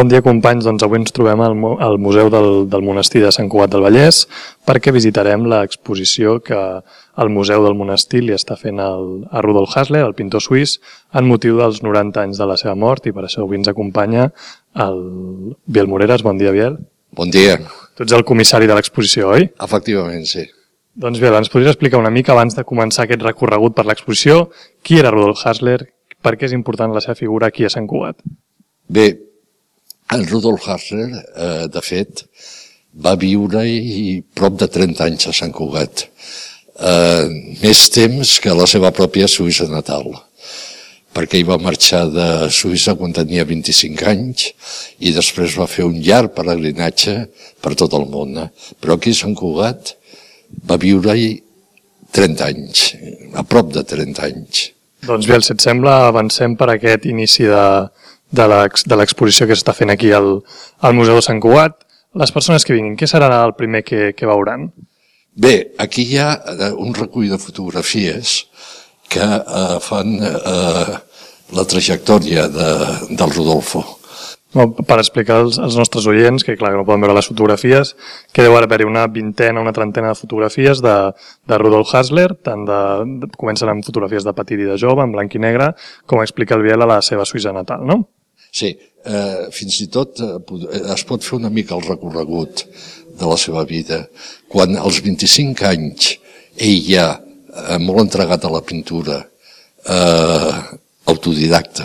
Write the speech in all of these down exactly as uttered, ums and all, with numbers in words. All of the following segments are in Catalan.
Bon dia, companys. Doncs avui ens trobem al, al Museu del, del Monestir de Sant Cugat del Vallès perquè visitarem l'exposició que el Museu del Monestir li està fent el, a Rudolf Hasler, el pintor suís, en motiu dels noranta anys de la seva mort, i per això avui ens acompanya el Biel Moreras. Bon dia, Biel. Bon dia. Tu ets el comissari de l'exposició, oi? Efectivament, sí. Doncs Biel, ens podries explicar una mica abans de començar aquest recorregut per l'exposició qui era Rudolf Hasler, per què és important la seva figura aquí a Sant Cugat? Bé, en Rudolf Hasler, eh, de fet, va viure i prop de trenta anys a Sant Cugat. Eh, més temps que la seva pròpia Suïssa natal, perquè ell va marxar de Suïssa quan tenia vint-i-cinc anys i després va fer un llarg peregrinatge per tot el món. Però aquí a Sant Cugat va viure-hi trenta anys, a prop de trenta anys. Doncs Biel, si et sembla, avancem per aquest inici de... de l'exposició que s'està fent aquí al, al Museu de Sant Cugat. Les persones que vinguin, què serà el primer que, que veuran? Bé, aquí hi ha un recull de fotografies que eh, fan eh, la trajectòria de, del Rodolfo. Per explicar als, als nostres oients, que clar que no poden veure les fotografies, que deu haver-hi una vintena, una trentena de fotografies de, de Rudolf Hasler, tant de, de, comencen amb fotografies de petit i de jove, en blanc i negre, com explica el Biel a la seva Suïssa natal, no? Sí, eh, fins i tot eh, es pot fer una mica el recorregut de la seva vida. Quan als vint-i-cinc anys ell ja, eh, molt entregat a la pintura, eh, autodidacta,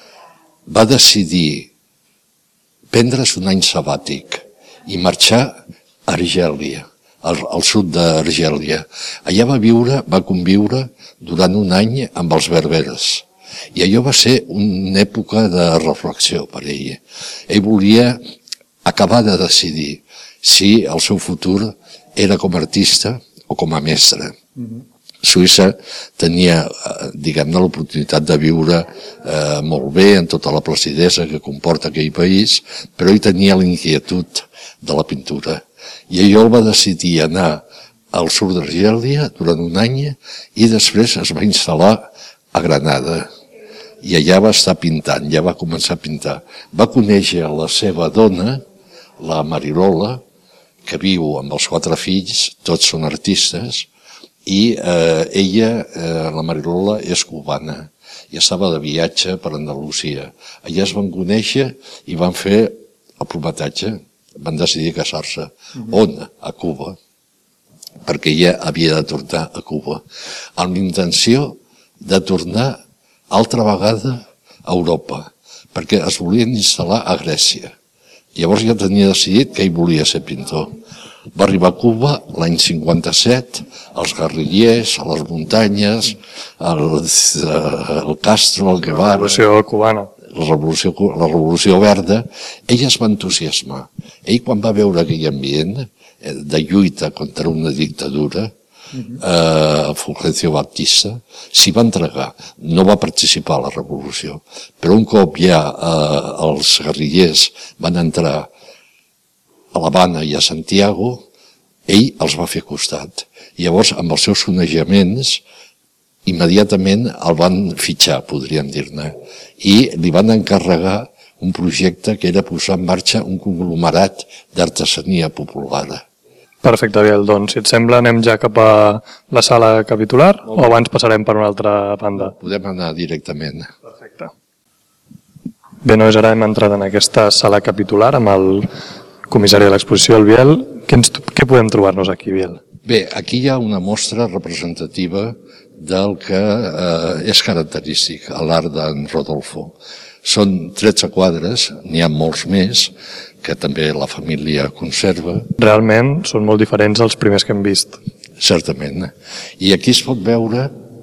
va decidir prendre's un any sabàtic i marxar a Argèlia, al, al sud d'Argèlia. Allà va viure, va conviure durant un any amb els berberes. I allò va ser una època de reflexió per ell. Ell volia acabar de decidir si el seu futur era com a artista o com a mestre. Mm-hmm. Suïssa tenia, diguem-ne, l'oportunitat de viure eh, molt bé, en tota la placidesa que comporta aquell país, però ell tenia la inquietud de la pintura. I allò el va decidir anar al sud d'Argèlia durant un any i després es va instal·lar a Granada. I allà va estar pintant, ja va començar a pintar. Va conèixer la seva dona, la Marilola, que viu amb els quatre fills, tots són artistes, i eh, ella, eh, la Marilola, és cubana i estava de viatge per Andalusia. Allà es van conèixer i van fer el prometatge, van decidir casar-se. Mm-hmm. On? A Cuba, perquè ella havia de tornar a Cuba, amb l'intenció de tornar altra vegada a Europa, perquè es volien instal·lar a Grècia. Llavors ja tenia decidit que ell volia ser pintor. Va arribar a Cuba l'any cinquanta-set, als guerrillers, a les muntanyes, al, al Castro, al Guevara... La revolució cubana. La revolució, la revolució verda. Ell es va entusiasmar. Ell, quan va veure aquell ambient de lluita contra una dictadura, Uh, Fulgencio Batista, s'hi va entregar. No va participar a la revolució, però un cop ja uh, els guerrillers van entrar a l'Havana i a Santiago, ell els va fer costat. I llavors, amb els seus coneixements, immediatament el van fitxar, podríem dir-ne, i li van encarregar un projecte que era posar en marxa un conglomerat d'artesania popular. Perfecte, Biel. Doncs, si et sembla, anem ja cap a la sala capitular o abans passarem per una altra banda? Podem anar directament. Perfecte. Bé, nois, ara hem entrat en aquesta sala capitular amb el comissari de l'exposició, el Biel. Què, ens, què podem trobar-nos aquí, Biel? Bé, aquí hi ha una mostra representativa del que eh, és característic a l'art d'en Rodolfo. Són tretze quadres, n'hi ha molts més, que també la família conserva. Realment són molt diferents als primers que hem vist. Certament. I aquí es pot veure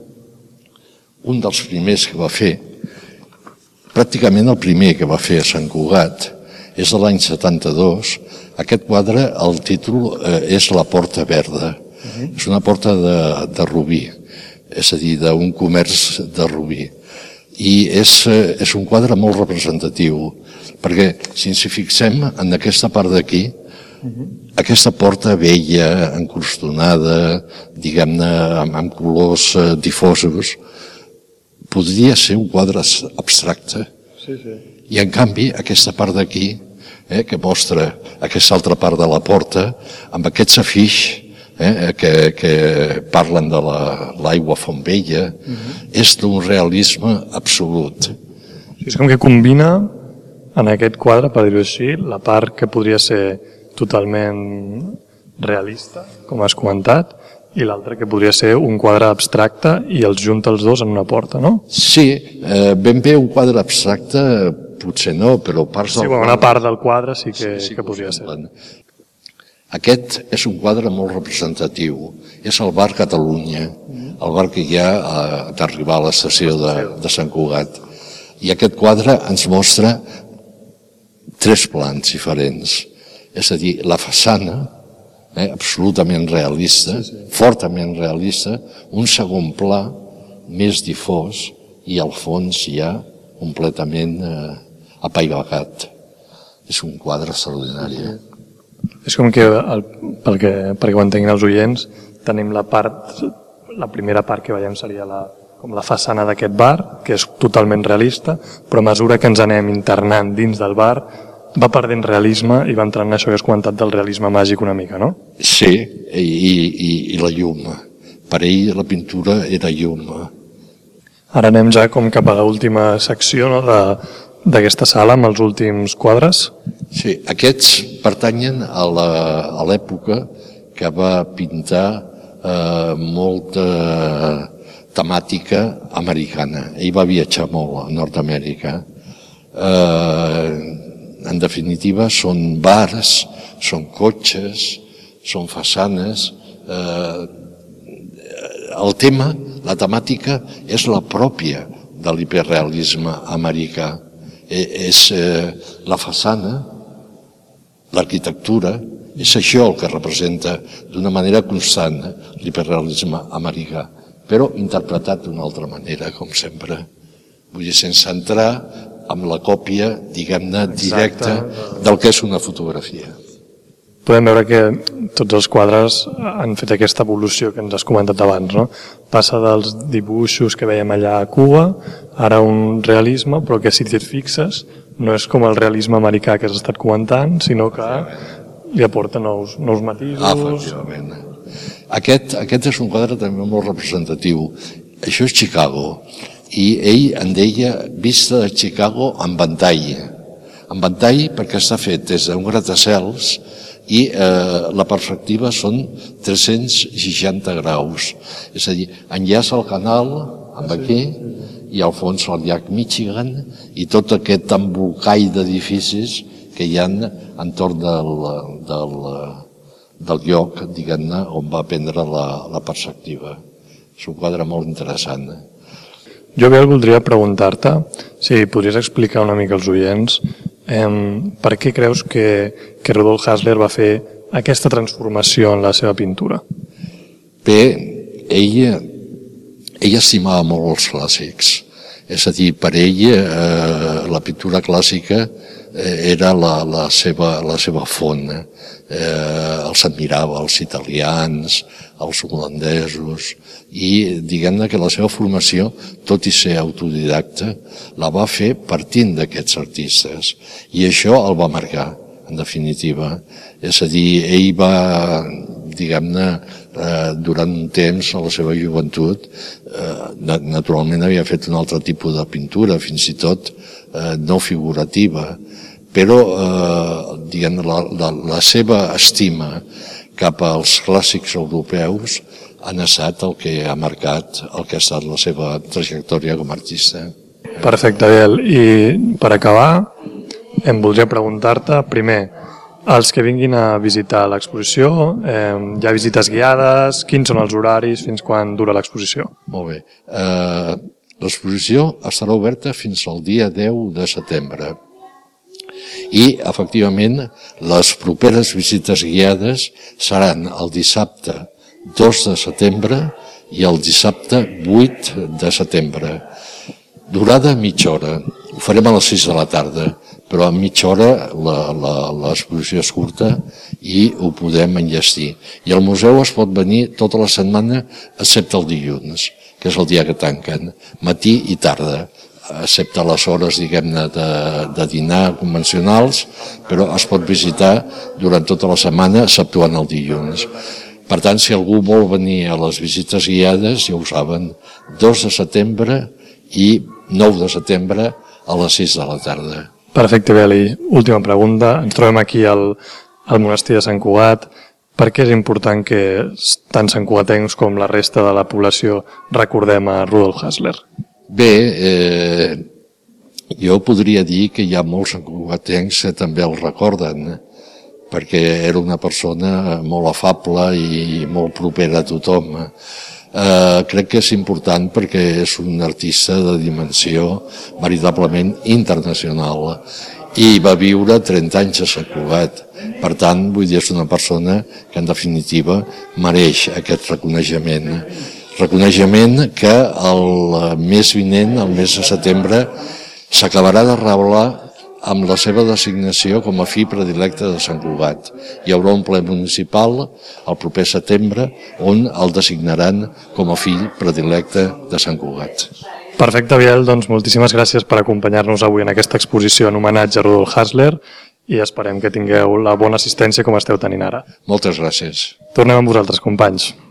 un dels primers que va fer, pràcticament el primer que va fer a Sant Cugat, és de l'any setanta-dos. Aquest quadre, el títol eh, és La Porta Verda. Uh-huh. És una porta de, de rubí, és a dir, d'un comerç de rubí. I és, és un quadre molt representatiu, perquè si ens hi fixem en aquesta part d'aquí, uh-huh. aquesta porta vella, encrustonada, diguem-ne, amb, amb colors difosos, podria ser un quadre abstracte, Sí, sí. I en canvi, aquesta part d'aquí, eh, que mostra aquesta altra part de la porta, amb aquests afix eh, que, que parlen de l'aigua la, font vella, uh-huh. és d'un realisme absolut. És com que combina en aquest quadre, per dir-ho així, la part que podria ser totalment realista, com has comentat, i l'altre que podria ser un quadre abstracte i els junta els dos en una porta, no? Sí, eh, ben bé un quadre abstracte potser no, però parts sí, del bueno, quadre... una part del quadre sí que, sí, sí, que podria ser. Aquest és un quadre molt representatiu. És el bar Catalunya, el bar que hi ha d'arribar a l'estació de, de Sant Cugat. I aquest quadre ens mostra tres plans diferents. És a dir, la façana, Eh, absolutament realista, sí, sí. fortament realista, un segon pla més difós i al fons ja completament eh, apaivagat. És un quadre extraordinari. És com que, el, perquè, perquè ho entenguin els oients, tenim la part, la primera part que veiem seria la, com la façana d'aquest bar, que és totalment realista, però a mesura que ens anem internant dins del bar, va perdent realisme i va entrant en això que has comentat del realisme màgic una mica, no? Sí, i, i, i la llum. Per ell la pintura era llum. Ara anem ja com cap a l'última secció, no, d'aquesta sala amb els últims quadres. Sí, aquests pertanyen a l'època que va pintar eh, molta temàtica americana. Ell va viatjar molt a Nord-Amèrica. Eh, En definitiva, són bars, són cotxes, són façanes. Eh, el tema, la temàtica, és la pròpia de l'hiperrealisme americà. Eh, és eh, la façana, l'arquitectura, és això el que representa d'una manera constant l'hiperrealisme americà, però interpretat d'una altra manera, com sempre. Vull dir, sense entrar amb la còpia, diguem-ne, directa del que és una fotografia. Podem veure que tots els quadres han fet aquesta evolució que ens has comentat abans, no? Passa dels dibuixos que veiem allà a Cuba, ara un realisme, però que si et fixes no és com el realisme americà que has estat comentant, sinó que li aporta nous, nous matisos. Ah, efectivament. Aquest, aquest és un quadre també molt representatiu. Això és Chicago. I ell en deia vista de Chicago en ventall. En ventall perquè està fet des d'un gratacels i eh, la perspectiva són tres-cents seixanta graus. És a dir, enllaça el canal amb aquí i al fons el llac Michigan i tot aquest embolcall d'edificis que hi ha entorn del, del, del lloc, diguem-ne, on va prendre la, la perspectiva. És un quadre molt interessant. Jo, Biel, voldria preguntar-te si podries explicar una mica als oients eh, per què creus que, que Rudolf Hasler va fer aquesta transformació en la seva pintura? Bé, ell, ell estimava molt els clàssics. És a dir, per ell eh, la pintura clàssica eh, era la, la, seva, la seva font. Eh, els admirava, els italians, els holandesos, i diguem-ne que la seva formació, tot i ser autodidacta, la va fer partint d'aquests artistes, i això el va marcar, en definitiva. És a dir, ell va, diguem-ne, eh, durant un temps, a la seva joventut, eh, naturalment havia fet un altre tipus de pintura, fins i tot eh, no figurativa, però eh, diguem, la, la, la seva estima cap als clàssics europeus han estat el que ha marcat el que ha estat la seva trajectòria com a artista. Perfecte, Biel. I per acabar, em voldria preguntar-te, primer, els que vinguin a visitar l'exposició, eh, hi ha visites guiades, quins són els horaris, fins quan dura l'exposició? Molt bé. Eh, l'exposició estarà oberta fins al dia deu de setembre. I, efectivament, les properes visites guiades seran el dissabte dos de setembre i el dissabte vuit de setembre. Durada mitja hora. Ho farem a les sis de la tarda, però a mitja hora l'exposició és curta i ho podem enllestir. I al museu es pot venir tota la setmana, excepte el dilluns, que és el dia que tanquen, matí i tarda, excepte les hores, diguem-ne, de, de dinar convencionals, però es pot visitar durant tota la setmana, exceptuant el dilluns. Per tant, si algú vol venir a les visites guiades, ja ho saben, dos de setembre i nou de setembre a les sis de la tarda. Perfecte, Beli. Última pregunta. Ens trobem aquí al, al monestir de Sant Cugat. Per què és important que tant santcugatencs com la resta de la població recordem a Rudolf Hasler? Bé, eh, jo podria dir que hi ha molts santcugatencs que també el recorden, perquè era una persona molt afable i molt propera a tothom. Eh, crec que és important perquè és un artista de dimensió veritablement internacional i va viure trenta anys a Sant Cugat. Per tant, vull dir, és una persona que en definitiva mereix aquest reconeixement. Reconeixement que el mes vinent, el mes de setembre, s'acabarà de revelar amb la seva designació com a fill predilecte de Sant Cugat. Hi haurà un ple municipal el proper setembre on el designaran com a fill predilecte de Sant Cugat. Perfecte, Biel, doncs moltíssimes gràcies per acompanyar-nos avui en aquesta exposició en homenatge a Rudolf Hasler i esperem que tingueu la bona assistència com esteu tenint ara. Moltes gràcies. Tornem amb vosaltres, companys.